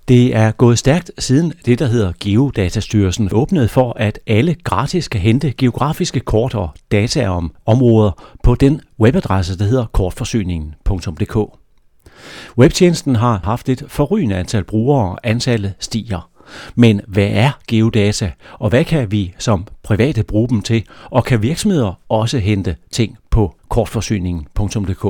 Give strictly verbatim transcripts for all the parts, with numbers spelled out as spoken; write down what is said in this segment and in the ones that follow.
Det er gået stærkt siden det, der hedder Geodatastyrelsen, åbnede for, at alle gratis kan hente geografiske kort og data om områder på den webadresse, der hedder kortforsyningen punktum d k. Webtjenesten har haft et forrygende antal brugere, og antallet stiger. Men hvad er geodata, og hvad kan vi som private bruge dem til, og kan virksomheder også hente ting på kortforsyningen punktum d k?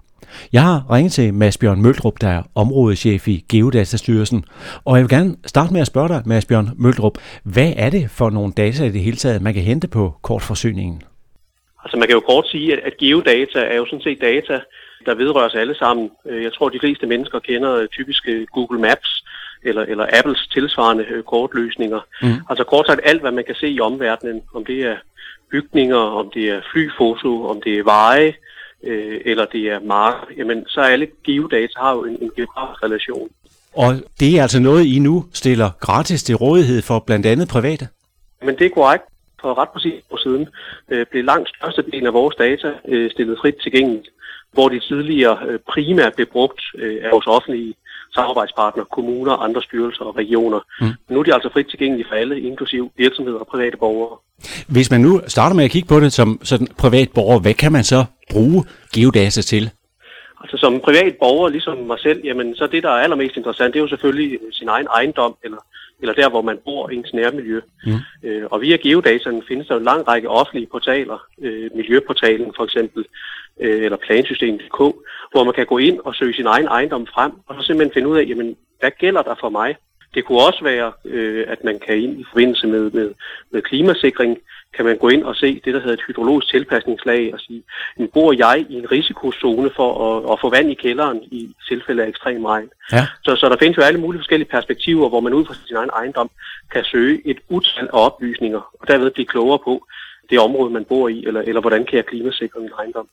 Jeg har ringet til Mads Bjørn Møldrup, der er områdeschef i Geodatastyrelsen, og jeg vil gerne starte med at spørge dig, Mads Bjørn Møldrup, hvad er det for nogle data i det hele taget, man kan hente på kortforsyningen? Altså man kan jo kort sige, at geodata er jo sådan set data, der vedrører os alle sammen. Jeg tror, de fleste mennesker kender typisk Google Maps eller, eller Apples tilsvarende kortløsninger. Mm. Altså kort sagt alt, hvad man kan se i omverdenen, om det er bygninger, om det er flyfoto, om det er veje, øh, eller det er marker, jamen så er alle geodata har jo en, en geografisk relation. Og det er altså noget, I nu stiller gratis til rådighed for blandt andet private? Men det er korrekt. For ret præcis år siden øh, blev langt størstedelen af vores data øh, stillet frit tilgængeligt, hvor de tidligere øh, primært blev brugt øh, af vores offentlige samarbejdspartnere, kommuner, andre styrelser og regioner. Mm. Men nu er de altså frit tilgængelige for alle, inklusive virksomheder og private borgere. Hvis man nu starter med at kigge på det som sådan privat borger, hvad kan man så bruge geodata til? Altså som privat borger, ligesom mig selv, jamen så det, der er allermest interessant, det er jo selvfølgelig sin egen ejendom, eller, eller der, hvor man bor, ens nærmiljø. Mm. Øh, og via geodataen findes der en lang række offentlige portaler, øh, Miljøportalen for eksempel, øh, eller plansystemet punktum d k, hvor man kan gå ind og søge sin egen ejendom frem, og så simpelthen finde ud af, jamen, hvad gælder der for mig? Det kunne også være, øh, at man kan ind i forbindelse med, med, med klimasikring, kan man gå ind og se det, der hedder et hydrologisk tilpasningslag, og sige, bor jeg i en risikozone for at, at få vand i kælderen i tilfælde af ekstrem regn? Ja. Så, så der findes jo alle mulige forskellige perspektiver, hvor man ud fra sin egen ejendom kan søge et utal af oplysninger, og derved blive klogere på det område, man bor i, eller, eller hvordan kan jeg klimasikre min ejendom.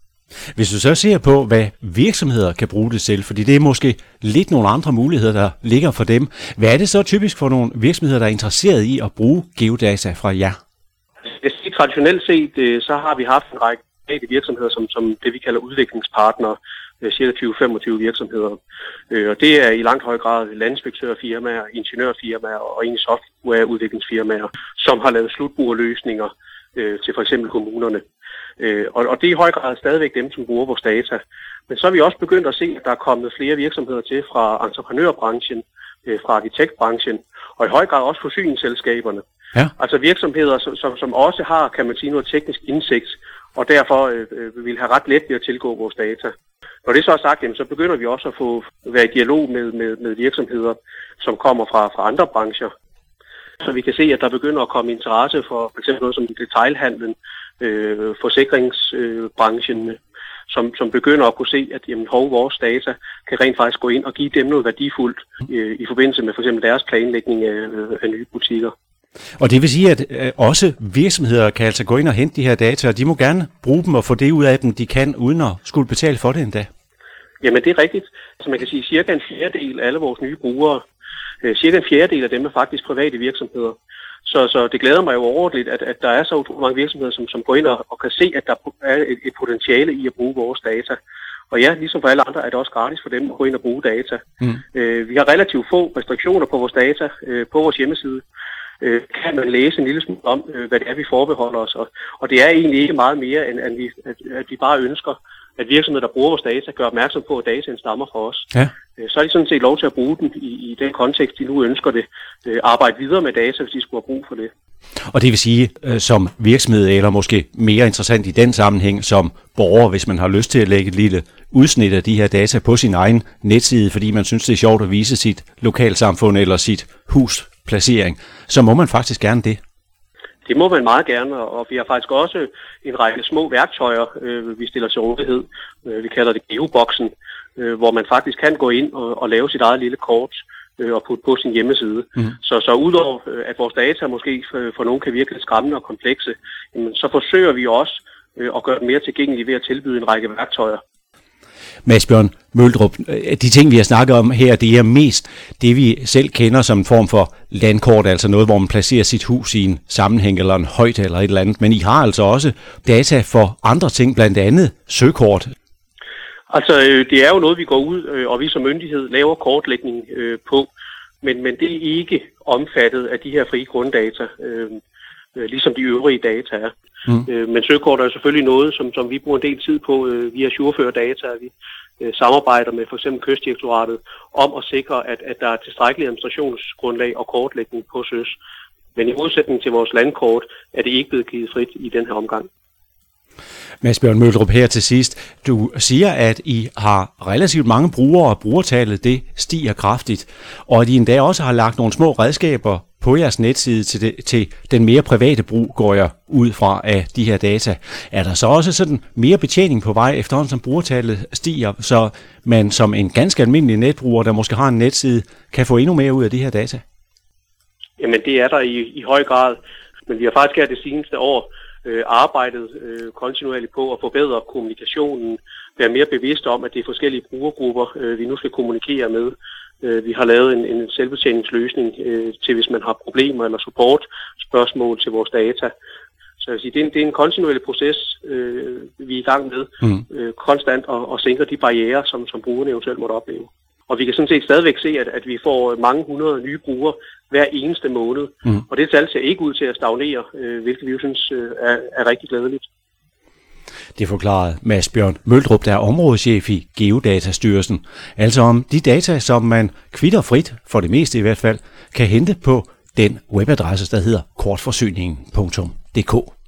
Hvis du så ser på, hvad virksomheder kan bruge det til, fordi det er måske lidt nogle andre muligheder, der ligger for dem. Hvad er det så typisk for nogle virksomheder, der er interesseret i at bruge geodata fra jer? Traditionelt set, så har vi haft en række virksomheder, som, som det vi kalder udviklingspartnere, cirka tyve til femogtyve virksomheder. Og det er i langt høj grad landinspektørfirmaer, ingeniørfirmaer og egentlig softwareudviklingsfirmaer, som har lavet slutbrugerløsninger til for eksempel kommunerne. Og, og det er i høj grad stadigvæk dem, som bruger vores data. Men så er vi også begyndt at se, at der er kommet flere virksomheder til fra entreprenørbranchen, fra arkitektbranchen, og i høj grad også forsyningsselskaberne. Ja. Altså virksomheder, som, som, som også har, kan man sige, noget teknisk indsigt, og derfor øh, vil have ret let ved at tilgå vores data. Når det så er sagt, jamen, så begynder vi også at få være i dialog med, med, med virksomheder, som kommer fra, fra andre brancher. Så vi kan se, at der begynder at komme interesse for f.eks. noget som detailhandlen, øh, forsikringsbranchen, øh, som, som begynder at kunne se, at jamen, hov, vores data kan rent faktisk gå ind og give dem noget værdifuldt øh, i forbindelse med f.eks. deres planlægning af, af nye butikker. Og det vil sige, at øh, også virksomheder kan altså gå ind og hente de her data, og de må gerne bruge dem og få det ud af dem, de kan, uden at skulle betale for det endda. Jamen det er rigtigt. Så man kan sige, at cirka en fjerdedel af alle vores nye brugere, øh, cirka en fjerdedel af dem er faktisk private virksomheder. Så, så det glæder mig jo overordentligt, at, at der er så utrolig mange virksomheder, som, som går ind og, og kan se, at der er et, et potentiale i at bruge vores data. Og ja, ligesom for alle andre, er det også gratis for dem at gå ind og bruge data. Mm. Øh, vi har relativt få restriktioner på vores data øh, på vores hjemmeside. Øh, kan man læse en lille smule om, øh, hvad det er, vi forbeholder os. Og, og det er egentlig ikke meget mere, end at vi, at, at vi bare ønsker, at virksomheder, der bruger vores data, gør opmærksom på, at dataen stammer fra os. Ja. Øh, så er de sådan set lov til at bruge den i, i den kontekst, de nu ønsker det. Øh, arbejde videre med data, hvis de skulle have brug for det. Og det vil sige, øh, som virksomhed, eller måske mere interessant i den sammenhæng, som borger, hvis man har lyst til at lægge et lille udsnit af de her data på sin egen netside, fordi man synes, det er sjovt at vise sit lokalsamfund eller sit hus placering, så må man faktisk gerne det. Det må man meget gerne, og vi har faktisk også en række små værktøjer, øh, vi stiller til rådighed. Vi kalder det Geoboksen, øh, hvor man faktisk kan gå ind og, og lave sit eget lille kort øh, og putte på sin hjemmeside. Mm. Så, så udover at vores data måske for, for nogen kan virke lidt skræmmende og komplekse, jamen, så forsøger vi også øh, at gøre det mere tilgængeligt ved at tilbyde en række værktøjer. Mads Bjørn Møldrup, de ting, vi har snakket om her, det er mest det, vi selv kender som en form for landkort, altså noget, hvor man placerer sit hus i en sammenhæng eller en højde eller et eller andet. Men I har altså også data for andre ting, blandt andet søkort. Altså, det er jo noget, vi går ud, og vi som myndighed laver kortlægning på. men, men det er ikke omfattet af de her frie grunddata, øh, øh, ligesom de øvrige data er. Mm. Øh, men søkort er selvfølgelig noget, som, som vi bruger en del tid på øh, via Surefør Data. Vi øh, samarbejder med for eksempel Kystdirektoratet om at sikre, at, at der er tilstrækkelig administrationsgrundlag og kortlægning på søs. Men i modsætning til vores landkort, er det ikke blevet givet frit i den her omgang. Mads Bjørn Møldrup her til sidst. Du siger, at I har relativt mange brugere, og brugertallet det stiger kraftigt, og at I endda også har lagt nogle små redskaber på jeres netside til, det, til den mere private brug, går jeg ud fra af de her data. Er der så også sådan mere betjening på vej, efterhånden som brugertallet stiger, så man som en ganske almindelig netbruger, der måske har en netside, kan få endnu mere ud af de her data? Jamen det er der i, i høj grad, men vi har faktisk her det seneste år øh, arbejdet øh, kontinuerligt på at forbedre kommunikationen, være mere bevidste om, at det er forskellige brugergrupper, øh, vi nu skal kommunikere med. Øh, vi har lavet en, en selvbetjeningsløsning øh, til, hvis man har problemer eller support-spørgsmål til vores data. Så jeg vil sige, det er en, det er en kontinuerlig proces, øh, vi er i gang med, mm. øh, konstant at, at sænke de barrierer, som, som brugerne eventuelt måtte opleve. Og vi kan sådan set stadigvæk se, at, at vi får mange hundrede nye brugere hver eneste måned. Mm. Og det tal ser ikke ud til at stagnere, øh, hvilket vi jo synes øh, er, er rigtig glædeligt. Det forklarede Mads Bjørn Møldrup, der er områdeschef i Geodatastyrelsen. Altså om de data, som man kvitterfrit, for det meste i hvert fald, kan hente på den webadresse, der hedder kortforsyningen punktum d k.